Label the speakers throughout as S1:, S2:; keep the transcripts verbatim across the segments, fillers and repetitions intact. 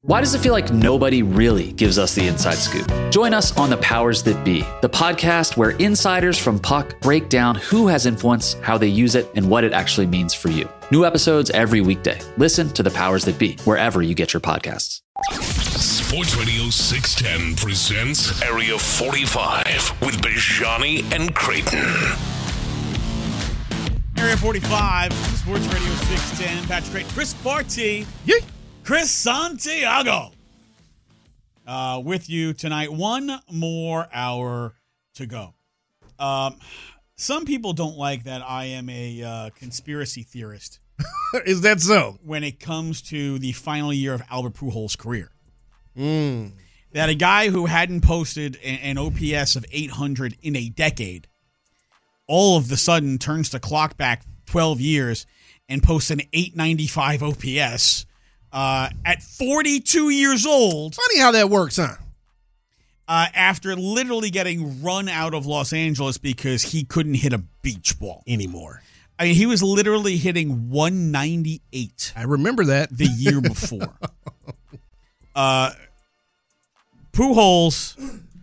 S1: Why does it feel like nobody really gives us the inside scoop? Join us on The Powers That Be, the podcast where insiders from Puck break down who has influence, how they use it, and what it actually means for you. New episodes every weekday. Listen to The Powers That Be, wherever you get your podcasts.
S2: Sports Radio six ten presents Area forty-five with Bijani and Creighton.
S3: Area forty-five, Sports Radio six ten, Patrick Creighton, Chris Barty.
S4: Yeah.
S3: Chris Santiago uh, with you tonight. One more hour to go. Um, some people don't like that I am a uh, conspiracy theorist.
S4: Is that so?
S3: When it comes to the final year of Albert Pujols' career.
S4: Mm.
S3: That a guy who hadn't posted an, an O P S of eight hundred in a decade all of the sudden turns the clock back twelve years and posts an eight ninety-five O P S. Uh, at forty-two years old.
S4: Funny how that works, huh?
S3: Uh, after literally getting run out of Los Angeles because he couldn't hit a beach ball
S4: Anymore.
S3: I mean, he was literally hitting one ninety-eight.
S4: I remember that.
S3: The year before. uh, Pujols,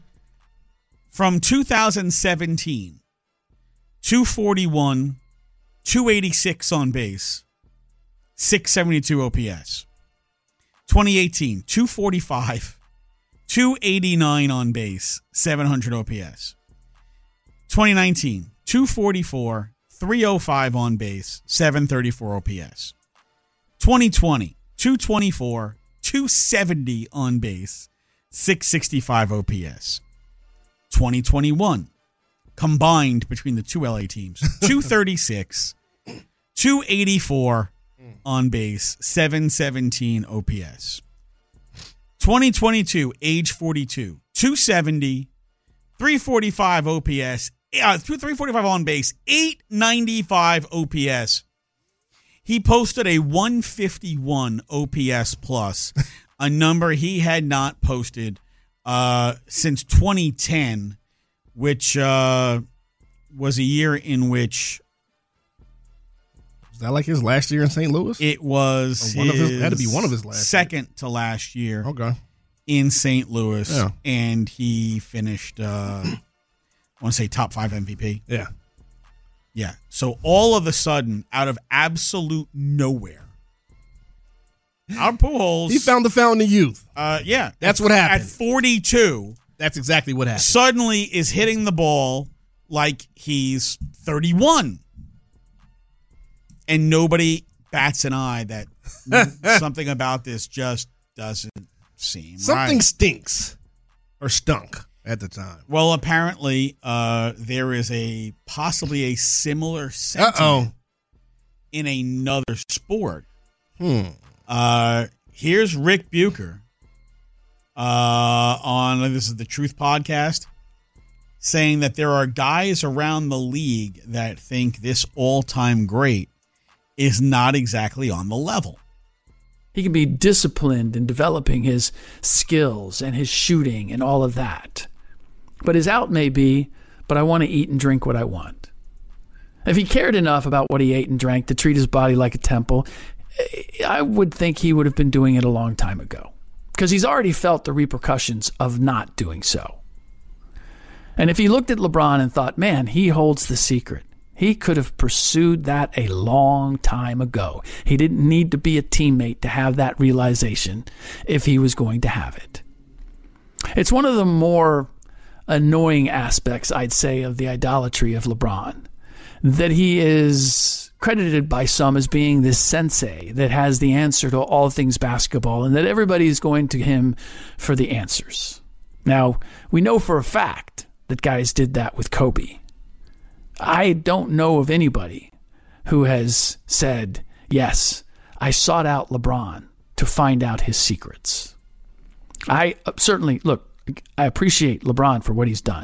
S3: from two thousand seventeen, two forty-one, two eighty-six on base, six seventy-two O P S. twenty eighteen, two forty-five, two eighty-nine on base, seven hundred O P S. twenty nineteen, two forty-four, three oh five on base, seven thirty-four O P S. twenty twenty, two twenty-four, two seventy on base, six sixty-five O P S. twenty twenty-one, combined between the two L A teams, two thirty-six, two eighty-four on base, seven seventeen O P S. twenty twenty-two, age forty-two, two seventy, three forty-five O P S, uh, three forty-five on base, eight ninety-five O P S. He posted a one fifty-one O P S plus, a number he had not posted uh, since twenty ten, which uh, was a year in which
S4: Is that like his last year in Saint Louis?
S3: it was
S4: Or one of his-
S3: his
S4: had to be one of his last
S3: second to last year
S4: Okay.
S3: in Saint Louis,
S4: Yeah.
S3: and he finished, uh, I want to say top five M V P.
S4: Yeah.
S3: Yeah. So all of a sudden, out of absolute nowhere, our Pujols,
S4: He found the fountain of youth.
S3: uh, yeah,
S4: That's
S3: at-
S4: what happened.
S3: At forty-two,
S4: That's exactly what happened.
S3: suddenly is hitting the ball like he's thirty-one. And nobody bats an eye that something about this just doesn't seem
S4: Something
S3: right.
S4: stinks or stunk at the time.
S3: Well, apparently, uh, there is a possibly a similar sentiment
S4: Uh-oh.
S3: in another sport.
S4: Hmm.
S3: Uh, here's Rick Bucher uh, on this is the Truth Podcast, saying that there are guys around the league that think this all-time great is not exactly on the level.
S5: He can be disciplined in developing his skills and his shooting and all of that. But his out may be, but I want to eat and drink what I want. If he cared enough about what he ate and drank to treat his body like a temple, I would think he would have been doing it a long time ago. Because he's already felt the repercussions of not doing so. And if he looked at LeBron and thought, man, he holds the secret, he could have pursued that a long time ago. He didn't need to be a teammate to have that realization if he was going to have it. It's one of the more annoying aspects, I'd say, of the idolatry of LeBron, that he is credited by some as being this sensei that has the answer to all things basketball and that everybody is going to him for the answers. Now, we know for a fact that guys did that with Kobe. I don't know of anybody who has said, yes, I sought out LeBron to find out his secrets. I certainly, look, I appreciate LeBron for what he's done.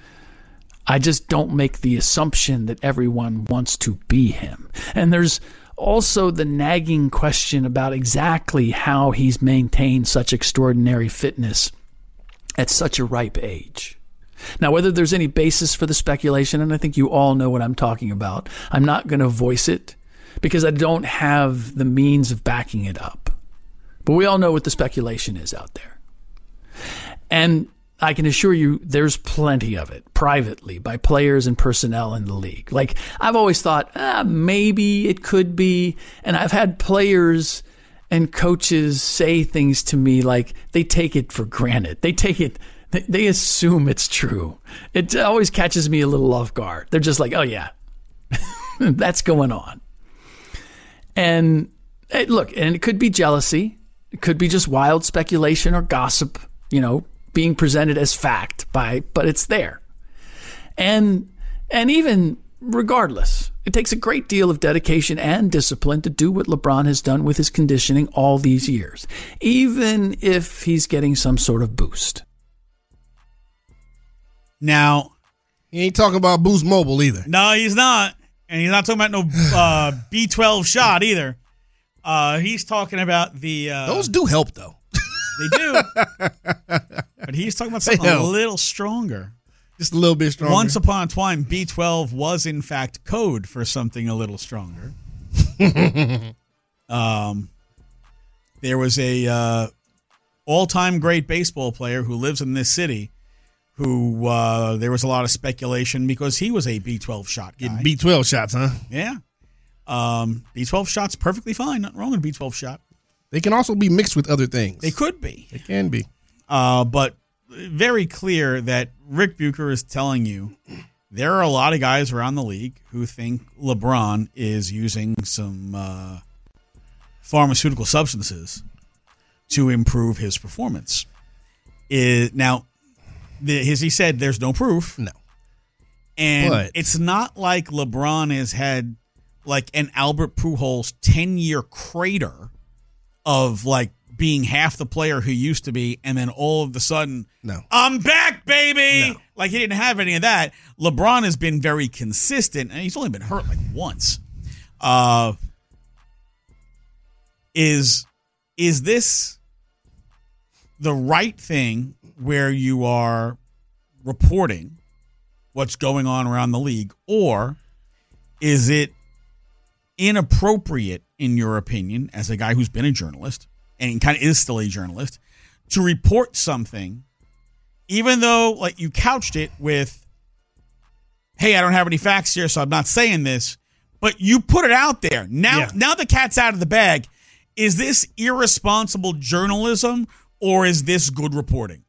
S5: I just don't make the assumption that everyone wants to be him. And there's also the nagging question about exactly how he's maintained such extraordinary fitness at such a ripe age. Now, whether there's any basis for the speculation, and I think you all know what I'm talking about, I'm not going to voice it because I don't have the means of backing it up. But we all know what the speculation is out there. And I can assure you there's plenty of it privately by players and personnel in the league. Like, I've always thought, ah, maybe it could be. And I've had players and coaches say things to me like they take it for granted. They take it, they, they assume it's true. It always catches me a little off guard. They're just like, oh, yeah, that's going on. And hey, look, and it could be jealousy. It could be just wild speculation or gossip, you know, being presented as fact by, but it's there. And, and even regardless, it takes a great deal of dedication and discipline to do what LeBron has done with his conditioning all these years, even if he's getting some sort of boost.
S3: Now,
S4: he ain't talking about Boost Mobile either.
S3: No, he's not. And he's not talking about no uh, B twelve shot either. Uh, he's talking about the... Uh,
S4: Those do help, though.
S3: They do. But he's talking about something a little stronger.
S4: Just a little bit stronger.
S3: Once upon a time, B twelve was, in fact, code for something a little stronger. um, there was a uh, all-time great baseball player who lives in this city who uh, there was a lot of speculation because he was a B twelve shot guy.
S4: Getting B twelve shots, huh?
S3: Yeah. Um, B twelve shots perfectly fine. Nothing wrong with a B twelve shot.
S4: They can also be mixed with other things.
S3: They could be.
S4: They can be.
S3: Uh, but very clear that Rick Bucher is telling you there are a lot of guys around the league who think LeBron is using some uh, pharmaceutical substances to improve his performance. It, now, the, as he said, there's no proof.
S4: No.
S3: And
S4: but.
S3: it's not like LeBron has had like an Albert Pujols ten-year crater of like being half the player who used to be, and then all of a sudden,
S4: no,
S3: I'm back, baby.
S4: No.
S3: Like he didn't have any of that. LeBron has been very consistent, and he's only been hurt like once. Uh, is is this the right thing where you are reporting what's going on around the league, or is it inappropriate, in your opinion, as a guy who's been a journalist and kind of is still a journalist, to report something, even though like you couched it with, hey, I don't have any facts here, so I'm not saying this, but you put it out there. Now,
S4: yeah.
S3: now the cat's out of the bag. Is this irresponsible journalism, or is this good reporting?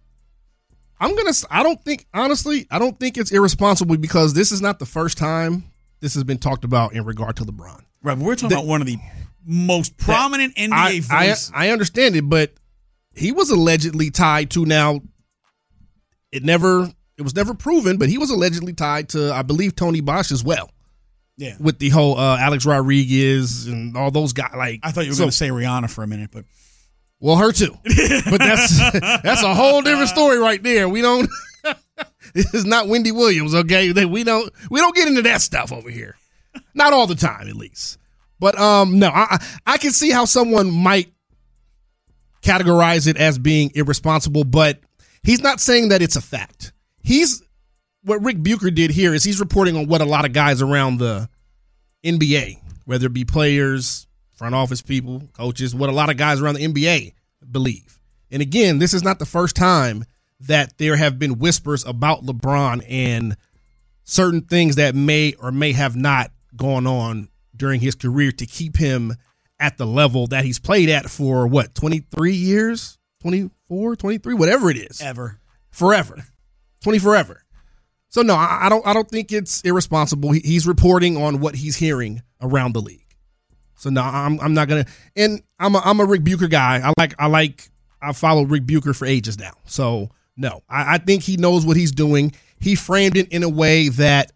S4: I'm going to, I don't think, honestly, I don't think it's irresponsible because this is not the first time this has been talked about in regard to LeBron.
S3: Right, but we're talking
S4: the,
S3: about one of the most prominent N B A
S4: I,
S3: voices.
S4: I, I understand it, but he was allegedly tied to, now, it never, it was never proven, but he was allegedly tied to, I believe, Tony Bosch as well.
S3: Yeah.
S4: With the whole uh, Alex Rodriguez and all those guys. Like,
S3: I thought you were
S4: so,
S3: going to say Rihanna for a minute, but.
S4: Well, her too. But that's that's a whole different story right there. We don't, this is not Wendy Williams, okay? We don't we don't get into that stuff over here. Not all the time, at least. But um, no, I I can see how someone might categorize it as being irresponsible, but he's not saying that it's a fact. He's what Rick Bucher did here is he's reporting on what a lot of guys around the N B A, whether it be players, front office people, coaches, what a lot of guys around the N B A believe. And again, this is not the first time that there have been whispers about LeBron and certain things that may or may have not gone on during his career to keep him at the level that he's played at for what, twenty-three years, twenty-four, twenty-three, whatever it is.
S3: Ever.
S4: Forever. twenty forever. So no, I don't I don't think it's irresponsible. He's reporting on what he's hearing around the league. So no, I'm I'm not gonna. And I'm a, I'm a Rick Bucher guy. I like I like I followed Rick Bucher for ages now. So no, I, I think he knows what he's doing. He framed it in a way that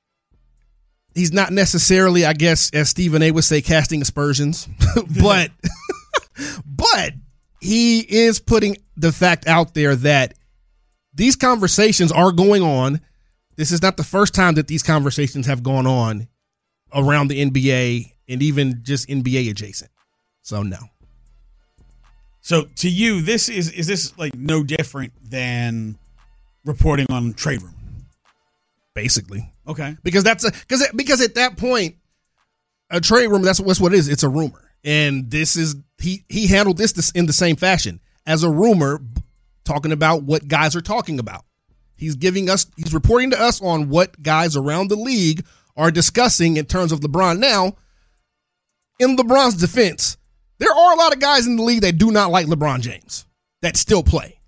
S4: he's not necessarily, I guess, as Stephen A would say, casting aspersions, but but he is putting the fact out there that these conversations are going on. This is not the first time that these conversations have gone on around the N B A. And even just N B A adjacent. So no.
S3: So to you, this is is this like no different than reporting on trade rumor?
S4: Basically.
S3: Okay.
S4: Because that's a because because at that point, a trade rumor, that's, that's what it is. It's a rumor. And this is he he handled this, this in the same fashion as a rumor, talking about what guys are talking about. He's giving us, he's reporting to us on what guys around the league are discussing in terms of LeBron. Now, in LeBron's defense, there are a lot of guys in the league that do not like LeBron James that still play.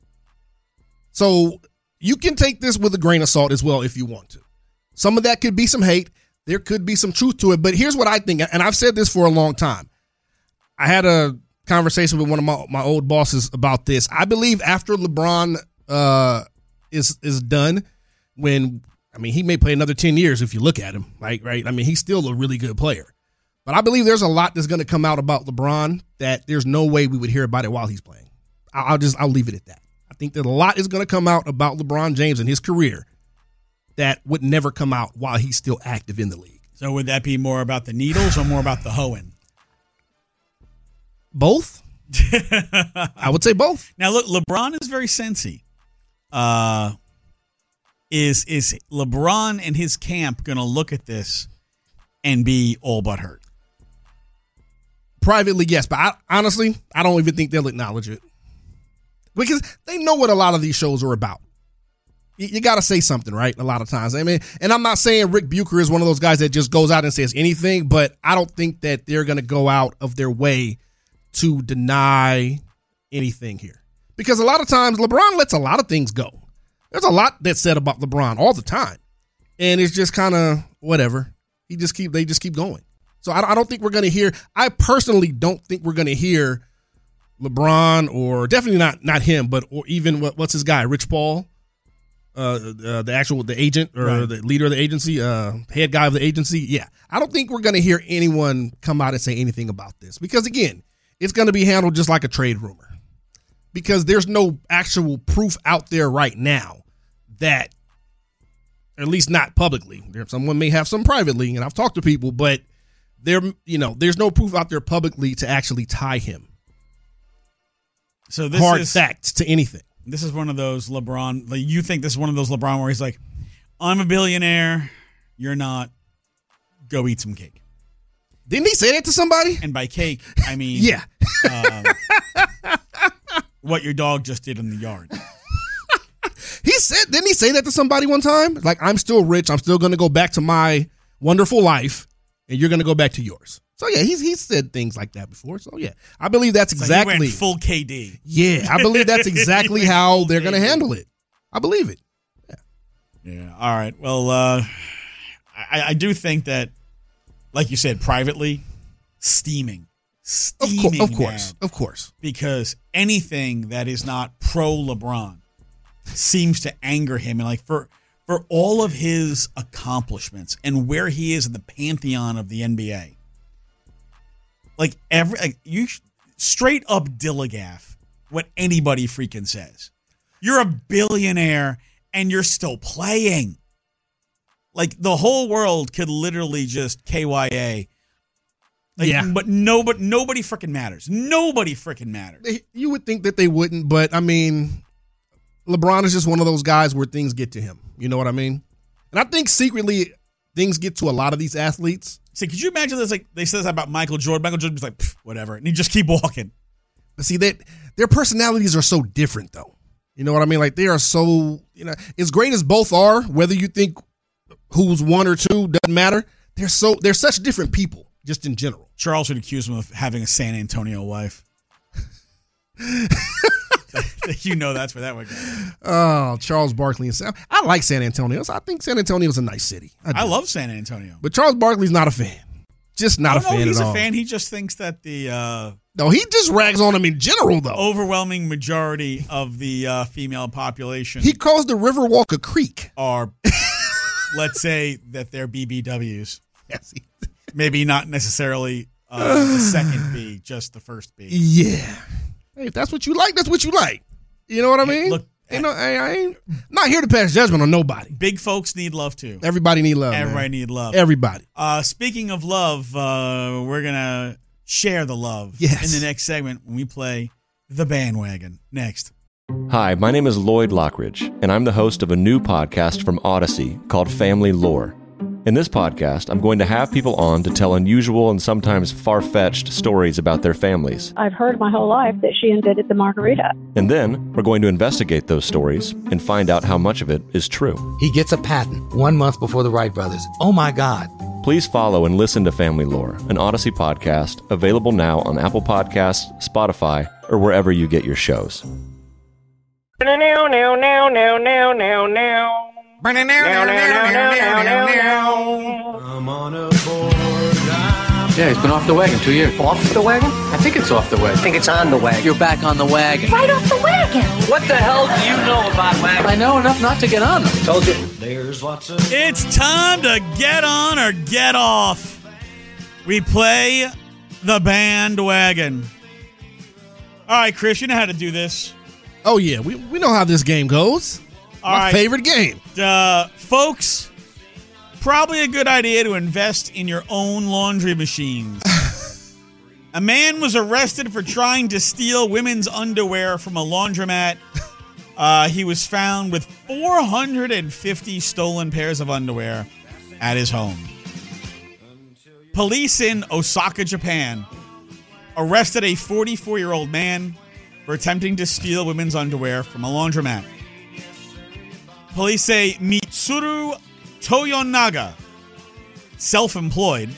S4: So you can take this with a grain of salt as well if you want to. Some of that could be some hate. There could be some truth to it. But here's what I think, and I've said this for a long time. I had a conversation with one of my, my old bosses about this. I believe after LeBron uh, is is done, when, I mean, he may play another ten years if you look at him, right? Right. I mean, he's still a really good player. But I believe there's a lot that's going to come out about LeBron that there's no way we would hear about it while he's playing. I'll just, I'll leave it at that. I think that a lot is going to come out about LeBron James and his career that would never come out while he's still active in the league.
S3: So would that be more about the needles or more about the hoeing?
S4: Both. I would say both.
S3: Now, look, LeBron is very sensy. Uh, is is LeBron and his camp going to look at this and be all but hurt?
S4: Privately, yes. But I, honestly, I don't even think they'll acknowledge it. Because they know what a lot of these shows are about. You, you got to say something, right? A lot of times. I mean, and I'm not saying Rick Bucher is one of those guys that just goes out and says anything, but I don't think that they're going to go out of their way to deny anything here. Because a lot of times LeBron lets a lot of things go. There's a lot that's said about LeBron all the time. And it's just kind of whatever. He just keep they just keep going. So I, I don't think we're going to hear, I personally don't think we're going to hear LeBron, or definitely not not him, but or even what, what's his guy, Rich Paul, uh, uh, the actual the agent or right. the leader of the agency, uh, head guy of the agency. Yeah, I don't think we're going to hear anyone come out and say anything about this because again, it's going to be handled just like a trade rumor because there's no actual proof out there right now that, at least not publicly. There, someone may have some privately, and I've talked to people, but there, you know, there's no proof out there publicly to actually tie him.
S3: So this
S4: hard
S3: is,
S4: facts to anything.
S3: This is one of those LeBron. Like you think this is one of those LeBron where he's like, "I'm a billionaire, you're not. Go eat some cake."
S4: Didn't he say that to somebody?
S3: And by cake, I mean
S4: yeah,
S3: um, what your dog just did in the yard.
S4: He said, didn't he say that to somebody one time? Like, I'm still rich. I'm still going to go back to my wonderful life, and you're going to go back to yours. So, yeah, he's he's said things like that before. So, yeah, I believe that's exactly.
S3: So he went full K D.
S4: Yeah, I believe that's exactly how they're going to handle it. I believe it. Yeah.
S3: Yeah. All right. Well, uh, I, I do think that, like you said, privately, steaming. Steaming.
S4: Of, co- of course.
S3: Mad,
S4: of course.
S3: Because anything that is not pro LeBron seems to anger him. And like for for all of his accomplishments and where he is in the pantheon of the N B A. Like every like you straight up Dilligaff what anybody freaking says. You're a billionaire and you're still playing. Like the whole world could literally just K Y A. Like,
S4: yeah.
S3: But nobody nobody freaking matters. Nobody freaking matters.
S4: They, you would think that they wouldn't, but I mean, LeBron is just one of those guys where things get to him. You know what I mean? And I think secretly things get to a lot of these athletes.
S3: See, could you imagine this? Like they said that about Michael Jordan. Michael Jordan was like, whatever, and he just keep walking.
S4: But see, that their personalities are so different, though. You know what I mean? Like they are so, you know, as great as both are. Whether you think who's one or two doesn't matter. They're so they're such different people, just in general.
S3: Charles would accuse him of having a San Antonio wife. You know that's where that would go.
S4: Oh, Charles Barkley and San. I like San Antonio. I think San Antonio is a nice city.
S3: I, I love San Antonio,
S4: but Charles Barkley's not a fan. Just not
S3: oh,
S4: a fan
S3: no, he's
S4: at
S3: a
S4: all.
S3: fan. He just thinks that the uh,
S4: no, he just rags on him in general, though.
S3: Overwhelming majority of the uh, female population.
S4: He calls the Riverwalk a creek.
S3: Are let's say that they're B B Ws.
S4: Yes, he,
S3: maybe not necessarily uh, the second B, just the first B.
S4: Yeah. Hey, if that's what you like, that's what you like. You know what I mean?
S3: Hey, look,
S4: you know, I, I ain't not here to pass judgment on nobody.
S3: Big folks need love too.
S4: Everybody need love.
S3: Everybody
S4: man.
S3: need love.
S4: Everybody.
S3: Uh, speaking of love, uh, we're gonna share the love
S4: yes.
S3: in the next segment when we play The Bandwagon. Next.
S6: Hi, my name is Lloyd Lockridge, and I'm the host of a new podcast from Odyssey called Family Lore. In this podcast, I'm going to have people on to tell unusual and sometimes far-fetched stories about their families.
S7: I've heard my whole life that she invented the margarita.
S6: And then we're going to investigate those stories and find out how much of it is true.
S8: He gets a patent one month before the Wright brothers. Oh my God.
S6: Please follow and listen to Family Lore, an Odyssey podcast, available now on Apple Podcasts, Spotify, or wherever you get your shows.
S9: No, no, no, no, no, no, no, no.
S10: I'm on a board.
S11: Yeah, he's been off the wagon two years.
S12: Off the wagon?
S11: I think it's off the wagon.
S12: I think it's on the wagon.
S11: You're back on the wagon.
S12: Right off the wagon.
S11: What the hell do you know about wagons? I know enough not to get on them.
S12: Told you.
S10: There's lots of...
S3: It's time to get on or get off. We play the bandwagon. All right, Chris, you know how to do this.
S4: Oh, yeah. We, we know how this game goes.
S3: All
S4: My
S3: right.
S4: favorite game.
S3: Uh, folks, probably a good idea to invest in your own laundry machines. A man was arrested for trying to steal women's underwear from a laundromat. Uh, he was found with four hundred fifty stolen pairs of underwear at his home. Police in Osaka, Japan, arrested a forty-four-year-old man for attempting to steal women's underwear from a laundromat. Police say Mitsuru Toyonaga, self-employed,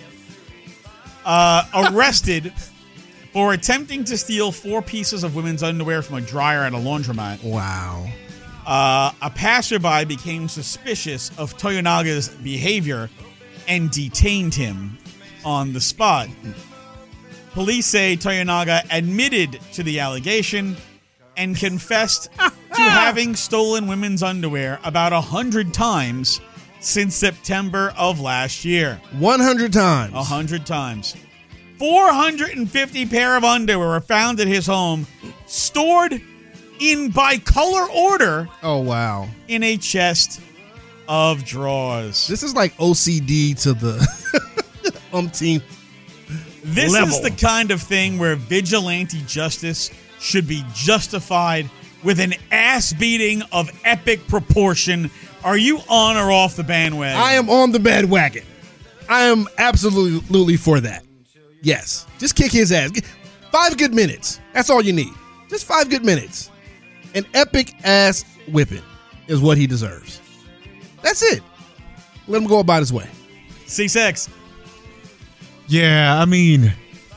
S3: uh, arrested for attempting to steal four pieces of women's underwear from a dryer at a laundromat.
S4: Wow.
S3: Uh, a passerby became suspicious of Toyonaga's behavior and detained him on the spot. Police say Toyonaga admitted to the allegation and confessed to having stolen women's underwear about one hundred times since September of last year.
S4: one hundred times.
S3: one hundred times. four hundred fifty pair of underwear were found at his home, stored in by color order.
S4: Oh, wow.
S3: In a chest of drawers.
S4: This is like O C D to the umpteenth
S3: This
S4: level.
S3: is the kind of thing where vigilante justice should be justified with an ass beating of epic proportion. Are you on or off the bandwagon?
S4: I am on the bandwagon. I am absolutely for that. Yes. Just kick his ass. Five good minutes. That's all you need. Just five good minutes. An epic ass whipping is what he deserves. That's it. Let him go about his way.
S3: C six.
S13: Yeah, I mean...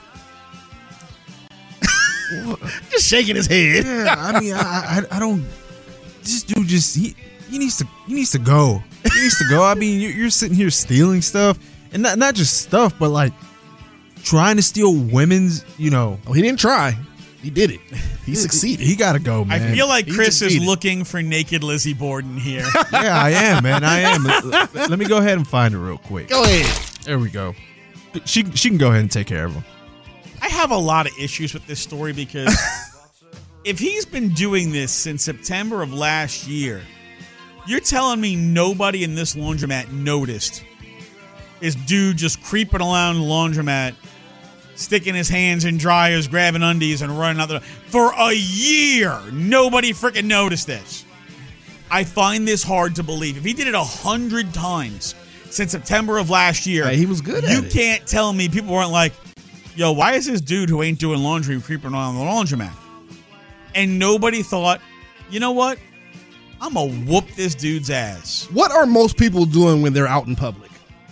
S4: Just shaking his head.
S13: Yeah, I mean, I, I, I don't. This dude just he he needs to he needs to go. He needs to go. I mean, you're, you're sitting here stealing stuff, and not not just stuff, but like trying to steal women's. You know,
S4: oh, he didn't try. He did it. He succeeded.
S13: He got to go, man.
S3: I feel like
S4: He
S3: Chris
S4: succeeded.
S3: is looking for naked Lizzie Borden here.
S13: Yeah, I am, man. I am. Let, let me go ahead and find it real quick.
S4: Go ahead.
S13: There we go. She she can go ahead and take care of him.
S3: I have a lot of issues with this story because if he's been doing this since September of last year, you're telling me nobody in this laundromat noticed this dude just creeping around the laundromat, sticking his hands in dryers, grabbing undies, and running out the door. For a year, nobody freaking noticed this. I find this hard to believe. If he did it a hundred times since September of last year,
S4: Hey, he was good at
S3: you
S4: it.
S3: can't tell me people weren't like, yo, why is this dude who ain't doing laundry creeping around the laundromat? And nobody thought, you know what? I'm going to whoop this dude's ass.
S4: What are most people doing when they're out in public?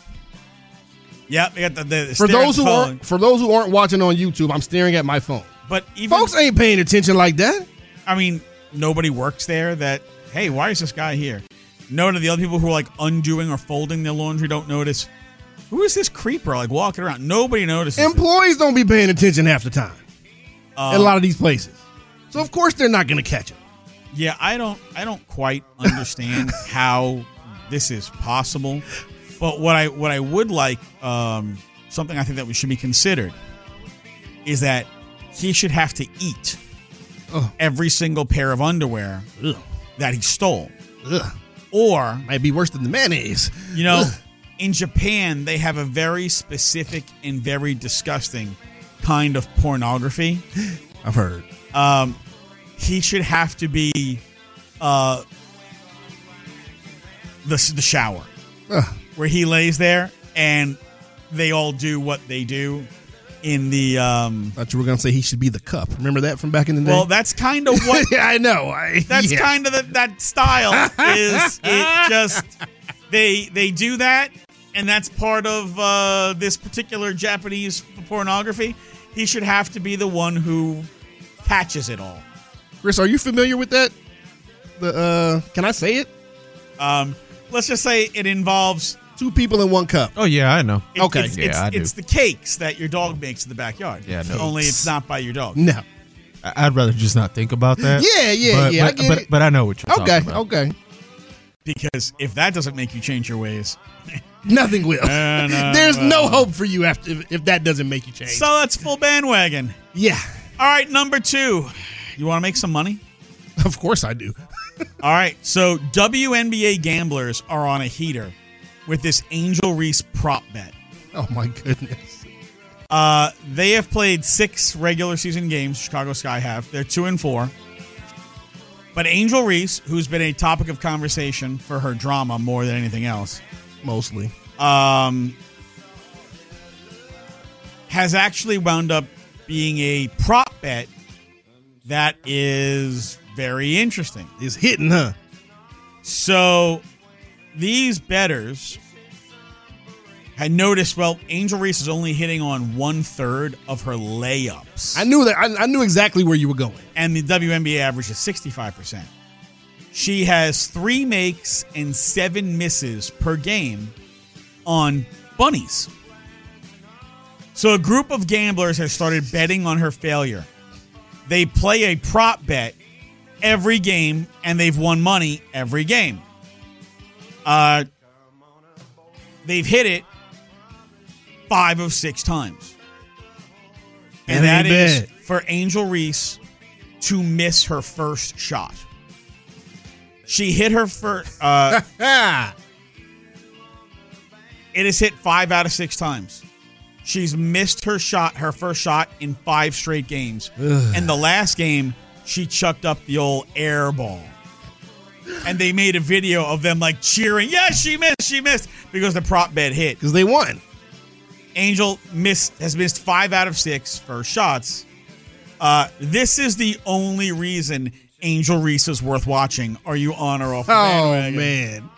S3: Yep. They got the, the
S4: For
S3: stare at
S4: those
S3: the
S4: who
S3: phone.
S4: aren't for those who aren't watching on YouTube, I'm staring at my phone.
S3: But even,
S4: Folks ain't paying attention like that.
S3: I mean, nobody works there that, hey, why is this guy here? None of the other people who are like undoing or folding their laundry don't notice. Who is this creeper like walking around? Nobody notices.
S4: Employees don't be paying attention half the time
S3: Um,
S4: in a lot of these places. So of course they're not going to catch it.
S3: Yeah, I don't I don't quite understand how this is possible. But what I what I would like, um, something I think that we should be considered, is that he should have to eat
S4: Ugh.
S3: every single pair of underwear
S4: Ugh.
S3: that he stole.
S4: Ugh.
S3: Or,
S4: Might be worse than the mayonnaise.
S3: you know,
S4: Ugh.
S3: in Japan, they have a very specific and very disgusting kind of pornography.
S4: I've heard.
S3: Um, he should have to be uh, the the shower.
S4: Ugh.
S3: where he lays there and they all do what they do in the. Um,
S4: I thought you were going to say he should be the cup. Remember that from back in the day?
S3: Well, that's kind of what.
S4: yeah, I know. I,
S3: that's
S4: yeah.
S3: kind of the, that style. Is it just they they do that, and that's part of uh, this particular Japanese pornography. He should have to be the one who catches it all.
S4: Chris, are you familiar with that? The uh, can I say it?
S3: Um, let's just say it involves
S4: two people in one cup.
S13: Oh yeah, I know.
S3: It,
S4: okay,
S3: it's,
S13: yeah,
S3: it's,
S13: I do.
S3: It's the cakes that your dog makes in the backyard.
S13: Yeah, no.
S3: Only it's not by your dog.
S4: No,
S13: I'd rather just not think about that.
S4: Yeah, yeah,
S13: but,
S4: yeah.
S13: But,
S4: I get
S13: but,
S4: it.
S13: but I know what you're
S4: okay,
S13: talking about.
S4: Okay,
S3: Because if that doesn't make you change your ways,
S4: nothing will.
S3: Uh, no,
S4: There's
S3: uh,
S4: no hope for you after if, if that doesn't make you change.
S3: So that's full bandwagon.
S4: Yeah.
S3: All right, number two. You want to make some money?
S4: Of course I do.
S3: All right, so W N B A gamblers are on a heater with this Angel Reese prop bet.
S4: Oh, my goodness.
S3: Uh, they have played six regular season games, Chicago Sky have. They're two and four. But Angel Reese, who's been a topic of conversation for her drama more than anything else,
S4: Mostly.
S3: um, has actually wound up being a prop bet that is very interesting.
S4: It's hitting, huh?
S3: So these bettors had noticed, well, Angel Reese is only hitting on one third of her layups.
S4: I knew that. I, I knew exactly where you were going.
S3: And the W N B A average is sixty-five percent. She has three makes and seven misses per game on bunnies. So a group of gamblers has started betting on her failure. They play a prop bet every game, and they've won money every game. Uh, they've hit it five of six times. And that is for Angel Reese to miss her first shot. She hit her first. Uh, it has hit five out of six times. She's missed her shot, her first shot in five straight games.
S4: Ugh.
S3: And the last game, she chucked up the old air ball. And they made a video of them like cheering, yes, she missed, she missed, because the prop bet hit.
S4: Because they won.
S3: Angel missed has missed five out of six first shots. Uh, this is the only reason Angel Reese is worth watching. Are you on or off the bandwagon?
S4: Oh, man.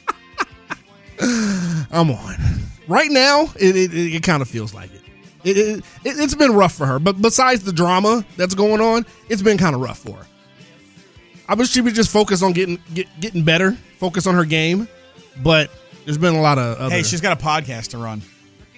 S4: I'm on. Right now, it it, it kind of feels like it. It, it. it. It's been rough for her. But besides the drama that's going on, it's been kind of rough for her. I wish she would just focus on getting get, getting better, focus on her game. But there's been a lot of other...
S3: Hey, she's got a podcast to run.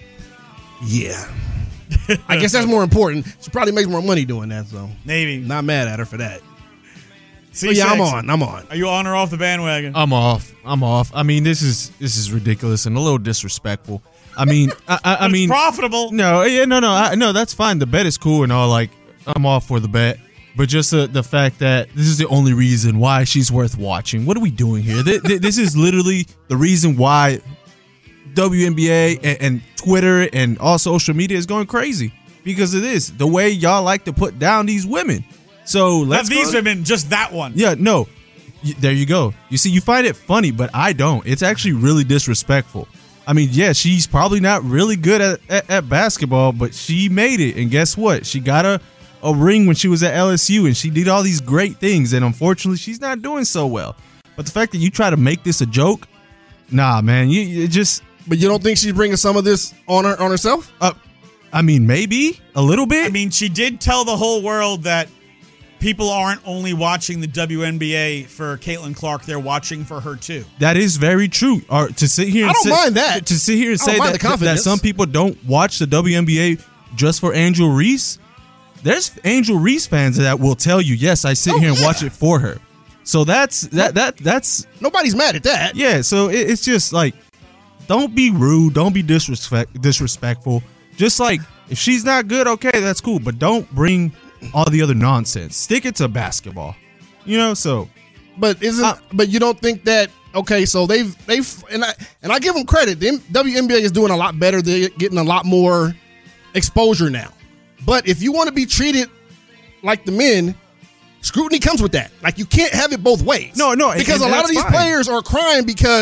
S4: Yeah. I guess that's more important. She probably makes more money doing that, so...
S3: Maybe.
S4: Not mad at her for that.
S3: See,
S4: But yeah, I'm
S3: sexy.
S4: on. I'm on.
S3: Are you on or off the bandwagon?
S13: I'm off. I'm off. I mean, this is this is ridiculous and a little disrespectful. I mean, I, I, I
S3: It's
S13: mean,
S3: profitable.
S13: No, yeah, no, no, I, no. That's fine. The bet is cool and all. Like, I'm all for the bet, but just the, the fact that this is the only reason why she's worth watching. What are we doing here? Th- th- this is literally the reason why W N B A and, and Twitter and all social media is going crazy because of this. The way y'all like to put down these women. So let's
S3: Not these
S13: go.
S3: women, just that one.
S13: Yeah, no. Y- There you go. You see, you find it funny, but I don't. It's actually really disrespectful. I mean, yeah, she's probably not really good at, at, at basketball, but she made it. And guess what? She got a, a ring when she was at L S U, and she did all these great things. And unfortunately, she's not doing so well. But the fact that you try to make this a joke, nah, man, you, you just...
S4: But you don't think she's bringing some of this on her on herself?
S13: Uh, I mean, maybe a little bit.
S3: I mean, she did tell the whole world that people aren't only watching the W N B A for Caitlin Clark; they're watching for her too.
S13: That is very true. Or to sit here, and
S4: I don't
S13: say,
S4: mind that.
S13: To sit here and
S4: I don't
S13: say
S4: mind
S13: that,
S4: the confidence.
S13: that some people don't watch the W N B A just for Angel Reese. There's Angel Reese fans that will tell you, yes, I sit
S4: Oh,
S13: here and
S4: yeah.
S13: watch it for her. So that's that that that's
S4: Nobody's mad at that.
S13: yeah. So it, it's just like, don't be rude, don't be disrespect disrespectful. Just like if she's not good, okay, that's cool, but don't bring all the other nonsense. Stick it to basketball, you know. So,
S4: But isn't
S13: Uh,
S4: but you don't think that okay, so they've they've and I and I give them credit. The W N B A is doing a lot better. They're getting a lot more exposure now. But if you want to be treated like the men, scrutiny comes with that. Like you can't have it both ways.
S13: No, no,
S4: because
S13: and
S4: a lot
S13: that's
S4: of these
S13: fine.
S4: players are crying because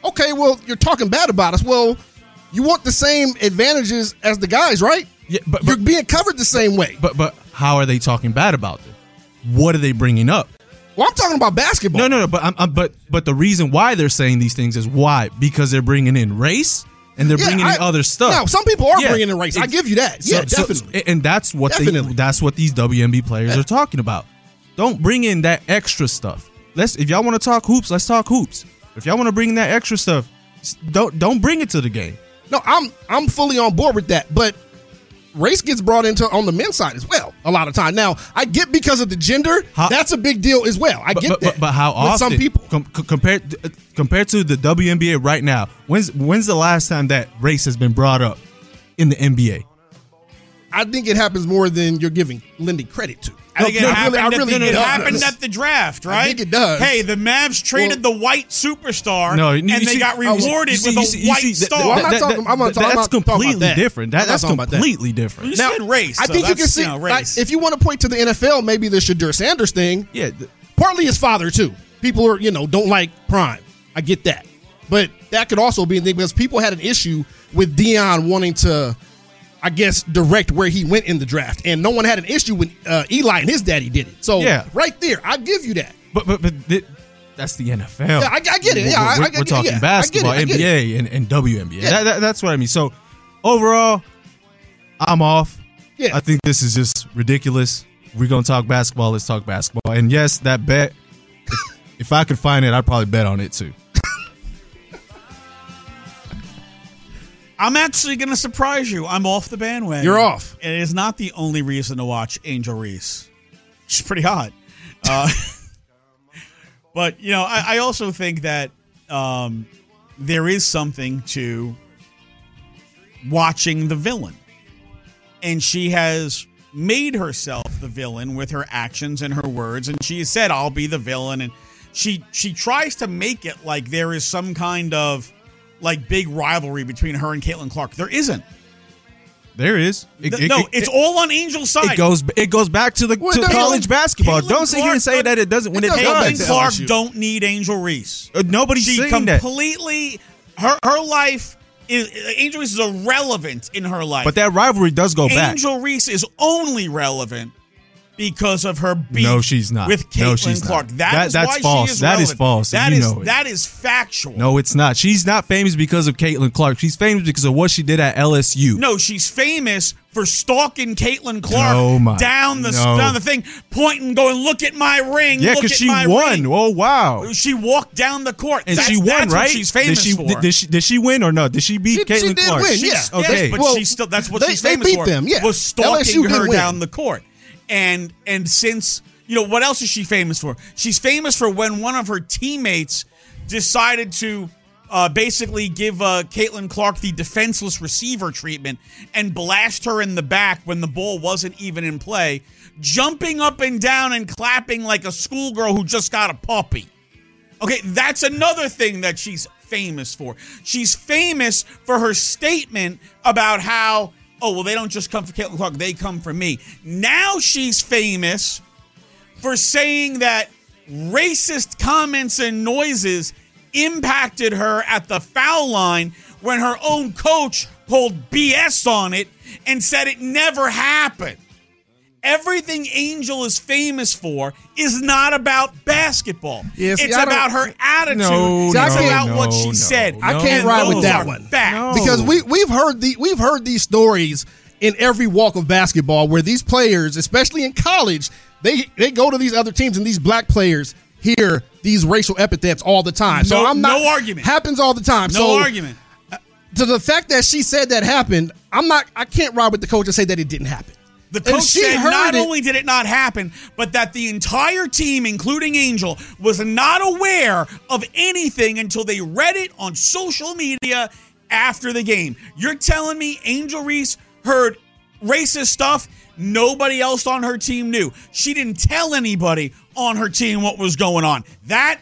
S4: Okay, well, you're talking bad about us. Well, you want the same advantages as the guys, right?
S13: Yeah, but, but
S4: you're being covered the same way.
S13: But but how are they talking bad about them? What are they bringing up?
S4: Well, I'm talking about basketball.
S13: No, no, no. But I'm, I'm, but but the reason why they're saying these things is why because they're bringing in race and they're
S4: Yeah,
S13: bringing
S4: I-
S13: in other stuff.
S4: Now, some people are
S13: Yeah.
S4: bringing in race. I give you that.
S13: So-
S4: Yeah,
S13: so-
S4: definitely.
S13: and that's what
S4: Definitely.
S13: they that's what these W N B players are talking about. Don't bring in that extra stuff. Let's if y'all want to talk hoops, let's talk hoops. If y'all want to bring in that extra stuff, s- don't don't bring it to the game.
S4: No, I'm I'm fully on board with that, but race gets brought into on the men's side as well a lot of time. Now, I get because of the gender,
S13: How-
S4: that's a big deal as well. I
S13: But,
S4: get
S13: but,
S4: that.
S13: but, but how
S4: With
S13: often?
S4: some people.
S13: com- c- compared uh, compared to the W N B A right now, when's when's the last time that race has been brought up in the N B A?
S4: I think it happens more than you're giving lending credit to.
S3: I think it
S4: No, I
S3: happened,
S4: really- I
S3: at,
S4: really
S3: the, it
S4: does.
S3: happened at the draft, right?
S4: I think it does.
S3: Hey, the Mavs traded
S4: Well-
S3: the white superstar,
S13: No, you
S3: and they
S13: see-
S3: got
S13: oh,
S3: rewarded
S13: you see-
S3: with
S13: you
S3: a
S13: see- you
S3: white
S13: see, that-
S3: star.
S4: Well, I'm not
S13: that-
S4: talking- I'm not
S13: that-
S4: talking- I'm
S13: That's
S4: not talking about
S13: completely
S4: that.
S13: different. That,
S4: I'm not
S13: that's
S4: talking about that.
S13: completely different.
S3: You said race.
S4: I
S3: so
S4: think you can
S3: that's,
S4: see,
S3: know,
S4: like,
S3: race.
S4: if you want to point to the N F L, maybe the Shadur Sanders thing.
S13: Yeah, th-
S4: Partly his father too. People are, you know, don't like Prime. I get that, but that could also be a thing because people had an issue with Deion wanting to, I guess, direct where he went in the draft, and no one had an issue when uh, Eli and his daddy did it. So,
S13: Yeah.
S4: right there, I give you that.
S13: but but but th- that's the N F L.
S4: Yeah, I- I get it. Yeah, I-
S13: we're,
S4: I- I-
S13: we're talking
S4: yeah, I get it.
S13: basketball,
S4: I get
S13: N B A, and, and W N B A.
S4: Yeah.
S13: That, that, that's what I mean. So overall, I'm off.
S4: Yeah.
S13: I think this is just ridiculous. We're gonna talk basketball. Let's talk basketball. And yes, that bet. If, if I could find it, I'd probably bet on it too.
S3: I'm actually going to surprise you. I'm off the bandwagon.
S4: You're off.
S3: It is not the only reason to watch Angel Reese. She's pretty hot. Uh, but, you know, I, I also think that um, there is something to watching the villain. And she has made herself the villain with her actions and her words. And she has said, I'll be the villain. And she she tries to make it like there is some kind of like big rivalry between her and Caitlin Clark. There isn't.
S13: There is. It,
S3: Th- no,
S13: it-
S3: it's
S13: it-
S3: all on Angel's side.
S13: It goes. It goes back to the
S4: Well,
S13: to
S4: no,
S13: college
S4: Caitlin-
S13: basketball.
S3: Caitlin
S13: Don't sit here and say
S3: Clark-
S13: that it doesn't when
S4: it
S13: it,
S4: does go back
S3: Caitlin
S13: does.
S4: to
S3: Clark
S4: L S U.
S3: don't need Angel Reese.
S13: Uh, nobody's
S3: She
S13: saying that.
S3: completely her her life is Angel Reese is irrelevant in her life.
S13: But that rivalry does go back.
S3: Angel Reese is only relevant because of her beef
S13: No, she's not.
S3: with Caitlin
S13: No, she's not.
S3: Clark.
S13: That-
S3: that is
S13: that's
S3: why
S13: false.
S3: she is
S13: That is
S3: relevant.
S13: false, and
S3: That
S13: you
S3: is
S13: know it.
S3: that is factual.
S13: No, it's not. She's not famous because of Caitlin Clark. She's famous because of what she did at L S U.
S3: No, she's famous for stalking Caitlin Clark
S13: Oh, my-
S3: down the
S13: no.
S3: down the thing, pointing, going, "Look at my ring."
S13: yeah,
S3: because
S13: because she won. Oh wow.
S3: She walked down the court,
S13: And
S3: That's-
S13: she won,
S3: that's
S13: right?
S3: What she's famous
S13: did she,
S3: for.
S13: Did, did she did she win or no? Did she beat
S4: She-
S13: Caitlin
S4: she did
S13: Clark?
S4: win,
S3: She's-
S4: yeah.
S13: Okay.
S3: Yes, but
S4: Well,
S3: she's still that's what
S4: they-
S3: she's
S4: they
S3: famous
S4: beat
S3: for.
S4: them, yeah.
S3: Was stalking
S4: L S U did
S3: her
S4: win.
S3: down the court. And and since you know what else is she famous for? She's famous for when one of her teammates decided to uh, basically give uh, Caitlin Clark the defenseless receiver treatment and blast her in the back when the ball wasn't even in play, jumping up and down and clapping like a schoolgirl who just got a puppy. Okay, that's another thing that she's famous for. She's famous for her statement about how, oh, well, they don't just come for Caitlin Clark, they come for me. Now she's famous for saying that racist comments and noises impacted her at the foul line when her own coach pulled B S on it and said it never happened. Everything Angel is famous for is not about basketball.
S4: Yeah, see,
S3: it's
S4: I don't-
S3: about her attitude.
S13: No,
S3: it's
S4: no,
S3: about
S13: no,
S3: what she
S13: no,
S3: said.
S4: I
S13: no,
S4: can't
S3: And
S4: ride with
S3: those
S4: that
S3: are
S4: one.
S3: Facts.
S4: Because we we've heard the we've heard these stories in every walk of basketball where these players, especially in college, they they go to these other teams and these black players hear these racial epithets all the time. So
S3: No-
S4: I'm not
S3: no argument.
S4: happens all the time.
S3: No
S4: so
S3: argument.
S4: to the fact that she said that happened, I'm not I can't ride with the coach and say that it didn't happen.
S3: The
S4: And
S3: coach
S4: she
S3: said
S4: heard
S3: not
S4: it-
S3: only did it not happen, but that the entire team, including Angel, was not aware of anything until they read it on social media after the game. You're telling me Angel Reese heard racist stuff? Nobody else on her team knew. She didn't tell anybody on her team what was going on. That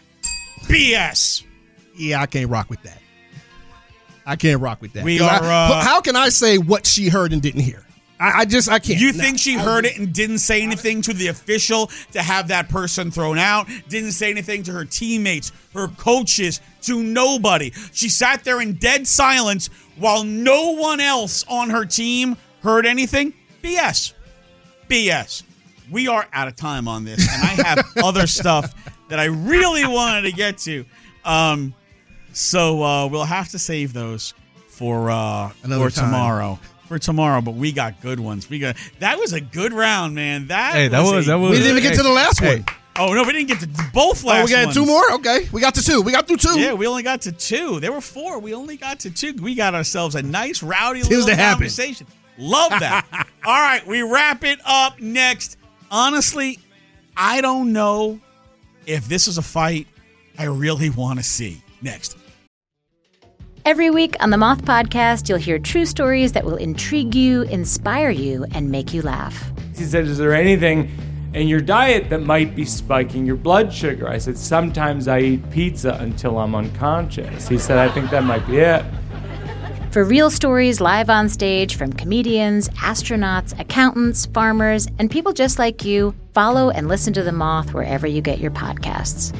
S3: B S.
S4: Yeah, I can't rock with that. I can't rock with that.
S3: We
S4: 'Cause
S3: are,
S4: I-
S3: uh,
S4: how can I say what she heard and didn't hear? I, I just, I can't.
S3: You
S4: No.
S3: think she heard it and didn't say anything to the official to have that person thrown out? Didn't say anything to her teammates, her coaches, to nobody. She sat there in dead silence while no one else on her team heard anything? B S. B S. We are out of time on this, and I have other stuff that I really wanted to get to. Um, so uh, we'll have to save those for uh,
S4: Another
S3: for
S4: time.
S3: tomorrow. For tomorrow, but we got good ones. We got that was a good round, man. That
S13: Hey, that was
S3: a
S13: that was.
S4: We didn't even get
S13: hey,
S4: to the last
S13: hey,
S4: one.
S3: Oh no, we didn't get to both last.
S4: Oh, we got
S3: ones.
S4: two more? Okay. We got to two. We got through two.
S3: Yeah, we only got to two. There were four. We only got to two. We got ourselves a nice rowdy
S4: Tuesday
S3: little
S4: happened.
S3: conversation. Love that. All right, we wrap it up next. Honestly, I don't know if this is a fight I really want to see. Next.
S12: Every week on the Moth Podcast, you'll hear true stories that will intrigue you, inspire you, and make you laugh.
S14: He said, is there anything in your diet that might be spiking your blood sugar? I said, sometimes I eat pizza until I'm unconscious. He said, I think that might be it.
S12: For real stories live on stage from comedians, astronauts, accountants, farmers, and people just like you, follow and listen to The Moth wherever you get your podcasts.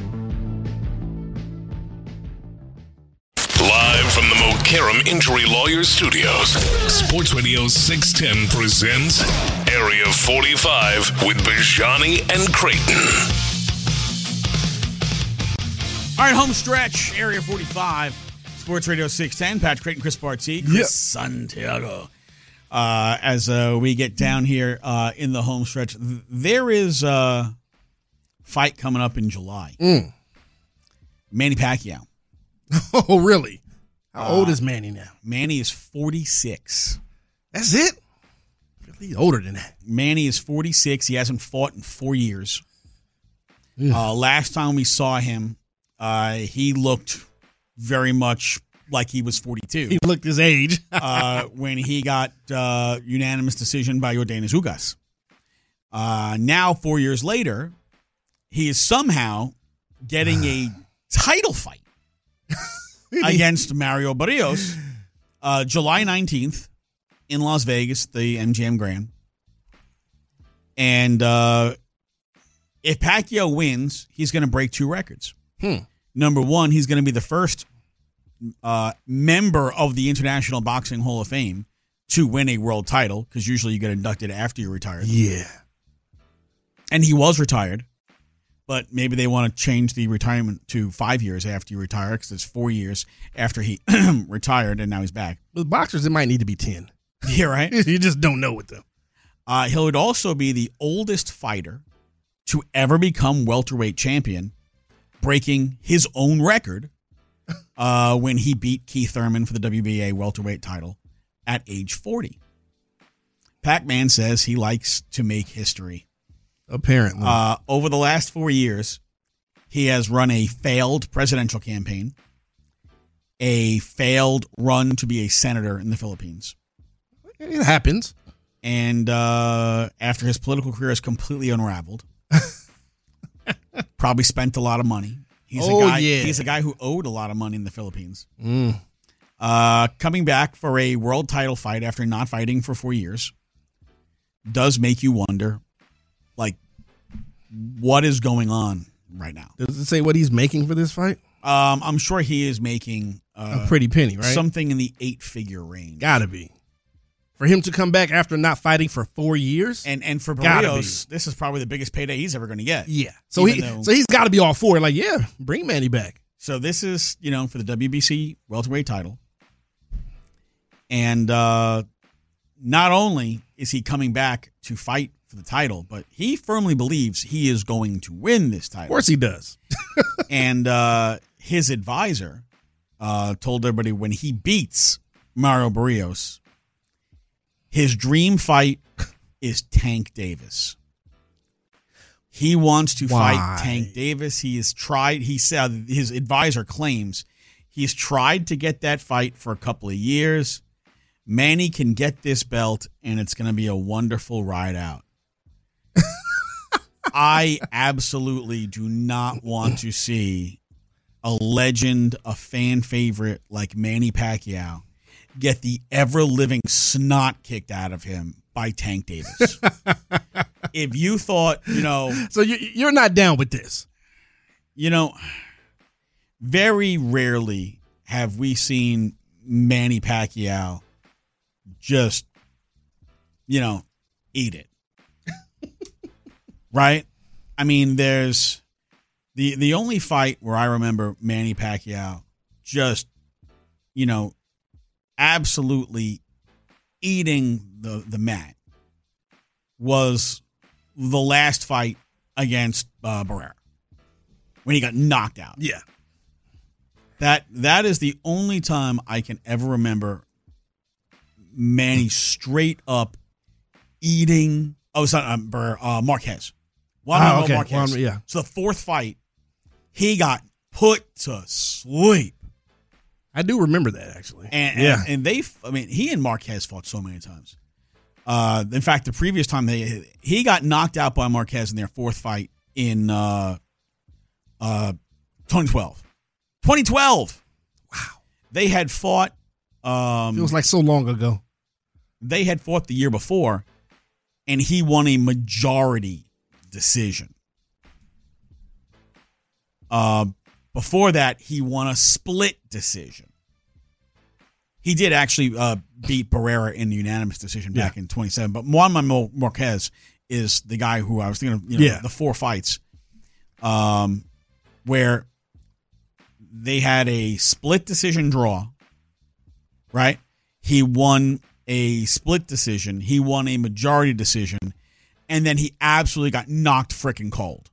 S2: Live from the Mokaram Injury Lawyers Studios, Sports Radio six ten presents Area forty-five with Bijani and Creighton.
S3: All right, home stretch, Area forty-five, Sports Radio six ten. Patrick Creighton, Chris Barty, Chris
S4: Yep.
S3: Santiago. Uh, as uh, we get down here uh, in the home stretch, th- there is a fight coming up in July.
S4: Mm.
S3: Manny Pacquiao.
S4: Oh, really? How
S3: Uh,
S4: old is Manny now?
S3: Manny is forty-six.
S4: That's it? He's older than that.
S3: Manny is forty-six. He hasn't fought in four years. Uh, last time we saw him, uh, he looked very much like he was forty-two.
S4: He looked his age.
S3: uh, when he got uh, unanimous decision by Yordenis Ugas. Uh, now, four years later, he is somehow getting a title fight against Mario Barrios, uh, July nineteenth in Las Vegas, the M G M Grand. And uh, if Pacquiao wins, he's going to break two records.
S4: Hmm.
S3: Number one, he's going to be the first uh, member of the International Boxing Hall of Fame to win a world title, because usually you get inducted after you're retired.
S4: Yeah.
S3: And he was retired. But maybe they want to change the retirement to five years after you retire, because it's four years after he retired, and now he's back.
S4: With boxers, it might need to be ten.
S3: Yeah, right?
S4: You just don't know with them.
S3: Uh, he would also be the oldest fighter to ever become welterweight champion, breaking his own record uh, when he beat Keith Thurman for the W B A welterweight title at age forty. Pac-Man says he likes to make history.
S4: Apparently.
S3: Uh, over the last four years, he has run a failed presidential campaign, a failed run to be a senator in the Philippines.
S4: It happens.
S3: And uh, after his political career is completely unraveled, probably spent a lot of money. He's
S4: Oh,
S3: a guy,
S4: yeah.
S3: He's a guy who owed a lot of money in the Philippines.
S4: Mm.
S3: Uh, coming back for a world title fight after not fighting for four years does make you wonder, like, what is going on right now?
S4: Does it say what he's making for this fight?
S3: Um, I'm sure he is making uh,
S4: A pretty penny, right?
S3: Something in the eight-figure range.
S4: Gotta be. For him to come back after not fighting for four years?
S3: And and for
S4: Gotta
S3: Barrios, this is probably the biggest payday he's ever going to get.
S4: Yeah. So
S3: Even
S4: he
S3: though-
S4: so he's got to be all for it. Like, yeah, bring Manny back.
S3: So this is, you know, for the W B C welterweight title. And uh, not only is he coming back to fight for the title, but he firmly believes he is going to win this title.
S4: Of course he does.
S3: And uh, his advisor uh, told everybody when he beats Mario Barrios, his dream fight is Tank Davis. He wants to
S4: Why?
S3: fight Tank Davis. He has tried, he said, his advisor claims he's tried to get that fight for a couple of years. Manny can get this belt, and it's going to be a wonderful ride out. I absolutely do not want to see a legend, a fan favorite like Manny Pacquiao get the ever-living snot kicked out of him by Tank Davis. If you thought, you know.
S4: So you, you're not down with this?
S3: You know, very rarely have we seen Manny Pacquiao just, you know, eat it. Right? I mean, there's the the only fight where I remember Manny Pacquiao just, you know, absolutely eating the, the mat was the last fight against uh, Barrera when he got knocked out.
S4: Yeah.
S3: That that is the only time I can ever remember Manny straight up eating. Oh, it's not um, uh, Marquez. Juan
S4: Ah, okay.
S3: Marquez.
S4: Juan, yeah.
S3: So the fourth fight, he got put to sleep.
S4: I do remember that, actually.
S3: And,
S4: yeah.
S3: and, and they, I mean, he and Marquez fought so many times. Uh, in fact, the previous time they he got knocked out by Marquez in their fourth fight in uh, uh, twenty twelve. twenty twelve. Wow. They had fought. Um,
S4: Feels like so long ago.
S3: They had fought the year before, and he won a majority decision. Uh, before that, he won a split decision. He did actually uh, beat Barrera in the unanimous decision back yeah. in twenty-seven. But Juan Manuel Marquez is the guy who I was thinking of, you know,
S4: yeah.
S3: the four fights um, where they had a split decision draw, right? He won a split decision. He won a majority decision. And then he absolutely got knocked freaking cold.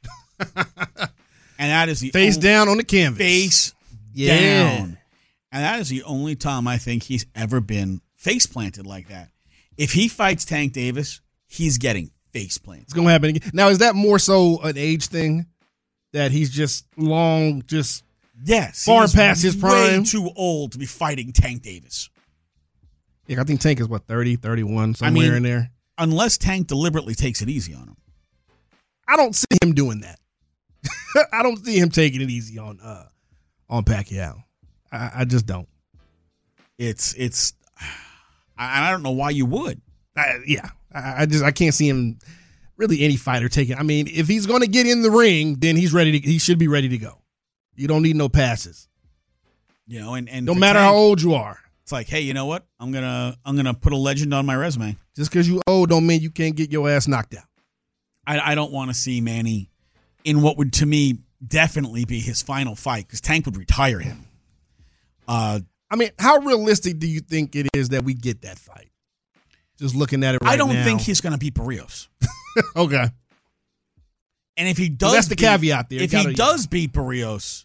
S3: And that is the
S4: face
S3: only,
S4: down on the canvas.
S3: Face
S4: yeah.
S3: down. And that is the only time I think he's ever been face planted like that. If he fights Tank Davis, he's getting face planted.
S4: It's going to happen again. Now, is that more so an age thing? That he's just long, just
S3: yes,
S4: far past his prime?
S3: Way too old to be fighting Tank Davis.
S4: Yeah, I think Tank is, what, thirty, thirty-one, somewhere
S3: I mean,
S4: in there.
S3: Unless Tank deliberately takes it easy on him.
S4: I don't see him doing that. I don't see him taking it easy on uh, on Pacquiao. I, I just don't.
S3: It's it's. I, I don't know why you would.
S4: I, yeah, I, I just I can't see him really any fighter taking. I mean, if he's going to get in the ring, then he's ready to. He should be ready to go. You don't need no passes.
S3: You know, and and
S4: no matter
S3: Tank,
S4: how old you are,
S3: it's like, hey, you know what? I'm gonna I'm gonna put a legend on my resume.
S4: Just because you old don't mean you can't get your ass knocked out.
S3: I I don't want to see Manny in what would, to me, definitely be his final fight, because Tank would retire him. Uh,
S4: I mean, how realistic do you think it is that we get that fight? Just looking at it right now.
S3: I don't now. think he's going to beat Barrios.
S4: Okay.
S3: And if he does,
S4: that's the
S3: beat,
S4: caveat there.
S3: If
S4: gotta,
S3: he does beat Barrios,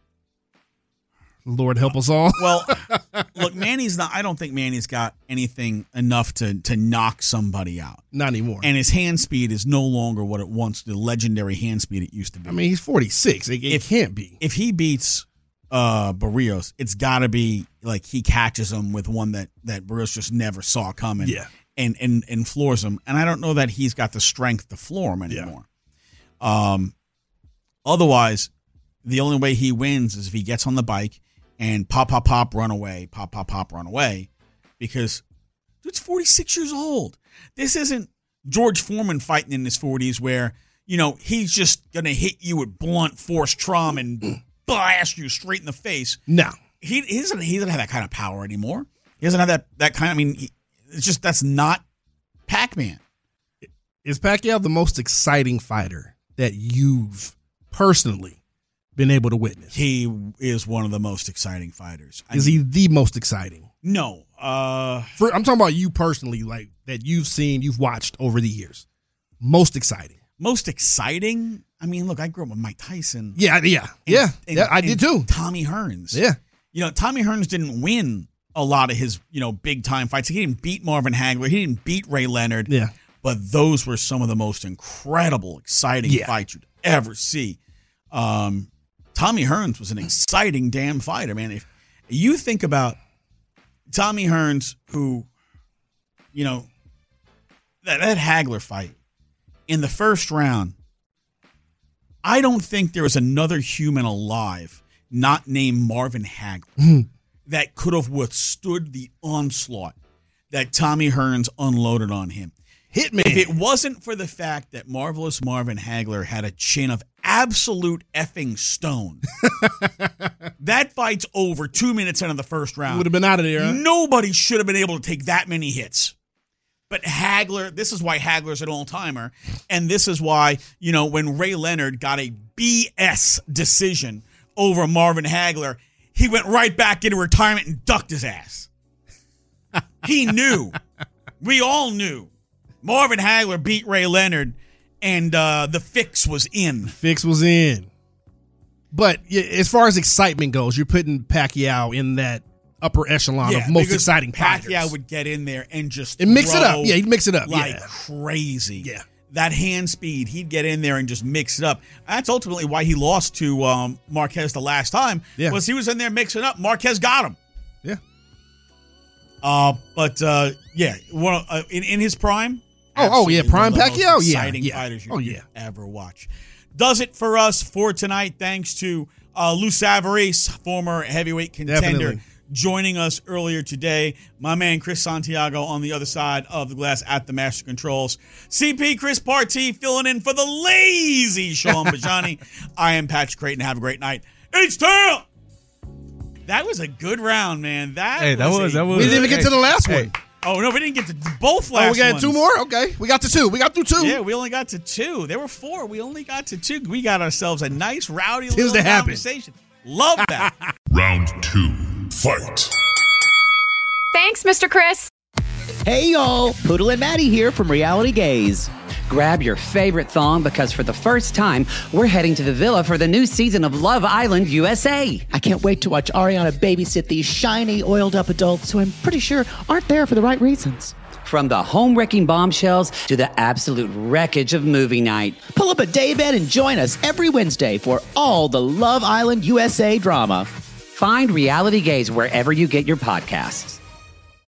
S4: Lord help us all.
S3: Well, look, Manny's not. I don't think Manny's got anything enough to to knock somebody out.
S4: Not anymore.
S3: And his hand speed is no longer what it once, the legendary hand speed it used to be.
S4: I mean, he's forty-six. It, it
S3: if,
S4: can't be.
S3: If he beats uh, Barrios, it's got to be like he catches him with one that that Barrios just never saw coming.
S4: Yeah.
S3: And and and floors him. And I don't know that he's got the strength to floor him anymore. Yeah. Um. Otherwise, the only way he wins is if he gets on the bike and pop, pop, pop, run away, pop, pop, pop, run away, because dude's forty-six years old. This isn't George Foreman fighting in his forties where, you know, he's just going to hit you with blunt force trauma and blast you straight in the face.
S4: No.
S3: He, he, doesn't, he doesn't have that kind of power anymore. He doesn't have that, that kind of, I mean, he, it's just, that's not Pac-Man.
S4: Is Pacquiao the most exciting fighter that you've personally been able to witness?
S3: He is one of the most exciting fighters. I
S4: is mean, he the most exciting?
S3: No. Uh,
S4: For, I'm talking about you personally, like that you've seen, you've watched over the years. Most exciting.
S3: Most exciting? I mean, look, I grew up with Mike Tyson.
S4: Yeah, yeah,
S3: and,
S4: yeah.
S3: And,
S4: yeah I did too.
S3: Tommy Hearns.
S4: Yeah.
S3: You know, Tommy Hearns didn't win a lot of his, you know, big time fights. He didn't beat Marvin Hagler. He didn't beat Ray Leonard.
S4: Yeah.
S3: But those were some of the most incredible, exciting
S4: yeah.
S3: fights you'd ever see. Um, Tommy Hearns was an exciting damn fighter, man. If you think about Tommy Hearns, who, you know, that, that Hagler fight in the first round, I don't think there was another human alive not named Marvin Hagler
S4: mm-hmm.
S3: that could have withstood the onslaught that Tommy Hearns unloaded on him.
S4: Hitman.
S3: If it wasn't for the fact that Marvelous Marvin Hagler had a chin of absolute effing stone, that fight's over two minutes into the first round.
S4: Would have been out of there. Huh?
S3: Nobody should have been able to take that many hits. But Hagler, this is why Hagler's an all-timer, and this is why, you know, when Ray Leonard got a B S decision over Marvin Hagler, he went right back into retirement and ducked his ass. He knew. We all knew. Marvin Hagler beat Ray Leonard, and uh, the fix was in.
S4: The fix was in. But yeah, as far as excitement goes, you're putting Pacquiao in that upper echelon
S3: yeah,
S4: of most exciting fighters.
S3: Pacquiao would get in there and just
S4: and mix it up. Yeah, he'd mix it up
S3: like
S4: yeah.
S3: crazy.
S4: Yeah,
S3: that hand speed, he'd get in there and just mix it up. That's ultimately why he lost to um, Marquez the last time.
S4: Yeah,
S3: was he was in there mixing up. Marquez got him.
S4: Yeah.
S3: Uh, but uh, yeah, one uh, in in his prime.
S4: Oh, oh yeah, prime Pacquiao. Yeah,
S3: exciting
S4: yeah.
S3: fighters you
S4: oh,
S3: could
S4: yeah.
S3: ever watch. Does it for us for tonight. Thanks to uh, Lou Savarese, former heavyweight contender,
S4: Definitely.
S3: joining us earlier today. My man Chris Santiago on the other side of the glass at the Master Controls. C P Chris Partee filling in for the lazy Sean Bajani. I am Patrick Creighton. Have a great night. H-Town! That was a good round, man. That
S13: hey, that
S3: was,
S13: was
S3: a,
S13: that was.
S4: We didn't even get
S13: hey,
S4: to the last
S13: hey.
S4: one.
S3: Oh, no, we didn't get to both last
S4: Oh, we got
S3: ones.
S4: two more? Okay. We got to two. We got through two.
S3: Yeah, we only got to two. There were four. We only got to two. We got ourselves a nice, rowdy
S4: Tuesday
S3: little
S4: happened.
S3: conversation. Love that.
S2: Round two, fight.
S15: Thanks, Mister Chris.
S16: Hey, y'all. Poodle and Maddie here from Reality Gaze. Grab your favorite thong because for the first time, we're heading to the villa for the new season of Love Island U S A.
S17: I can't wait to watch Ariana babysit these shiny, oiled-up adults who I'm pretty sure aren't there for the right reasons.
S16: From the home-wrecking bombshells to the absolute wreckage of movie night.
S17: Pull up a daybed and join us every Wednesday for all the Love Island U S A drama.
S16: Find Reality Gaze wherever you get your podcasts.